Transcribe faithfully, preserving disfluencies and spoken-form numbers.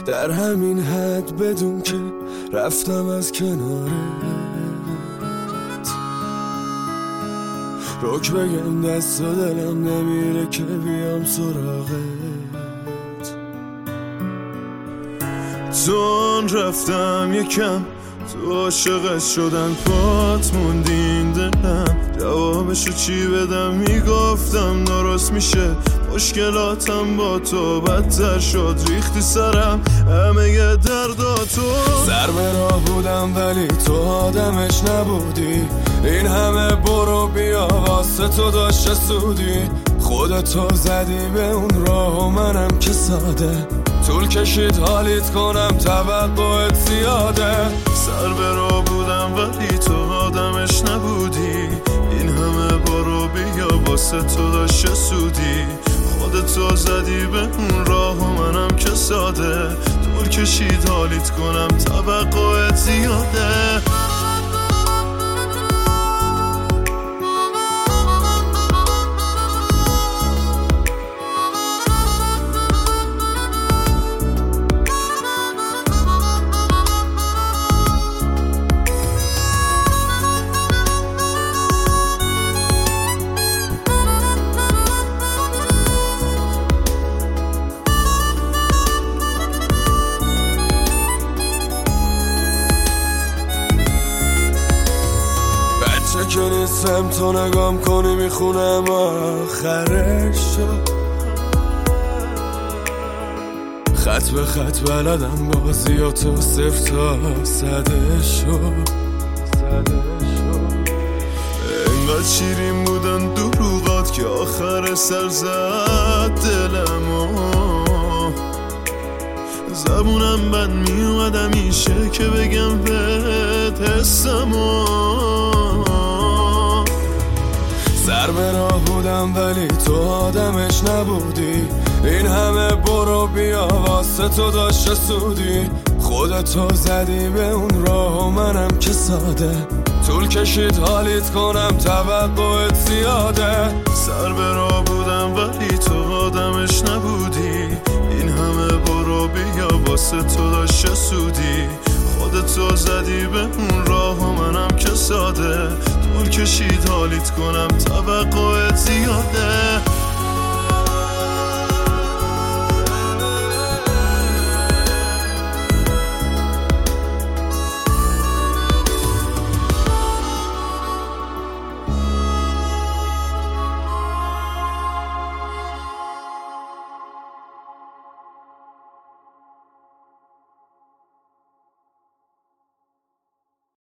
در همین حد بدون که رفتم از کنارت، رک بگم دست و دلم نمیره که بیام سراغت. چون رفتم یکم تو عاشقت شدن پات موندین دلم، جوابشو چی بدم؟ میگفتم درست میشه، مشکلاتم با تو بدتر شد، ریختی سرم همه یه درداتو. سر به راه بودم ولی تو آدمش نبودی، این همه برو بیا واسه تو داشت سودی، خودتو زدی به اون راه و منم که ساده، طول کشید حالیت کنم توقعت زیاده. سر به راه بودم ولی تو آدمش نبودی، این همه برو بیا واسه تو داشت سودی، خودتو زدی به اون راه و منم که ساده، طول کشید حالیت کنم توقعت زیاده. که نیستم تو نگام کنی میخونم آخرش شد، خط به خط بلدم بازی و تو صفر تا صده شد. انقدر شیرین بودن دروغات که آخر سر زد دلمو، زبونم بد میومد همیشه که بگم بهت حسمو. سر به راه بودم ولی تو آدمش نبودی، این همه برو بیا واسه تو داشت سودی، خودتو زدی به اون راه و منم که ساده، طول کشید حالیت کنم توقعت زیاده. سر به راه بودم ولی تو آدمش نبودی، این همه برو بیا واسه تو داشت سودی، خودتو زدی به اون راه و منم که ساده، طول کشید حالیت کنم توقعت زیاده.